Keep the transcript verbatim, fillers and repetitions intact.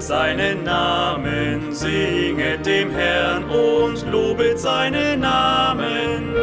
seinen Namen, singet dem Herrn und lobet seinen Namen.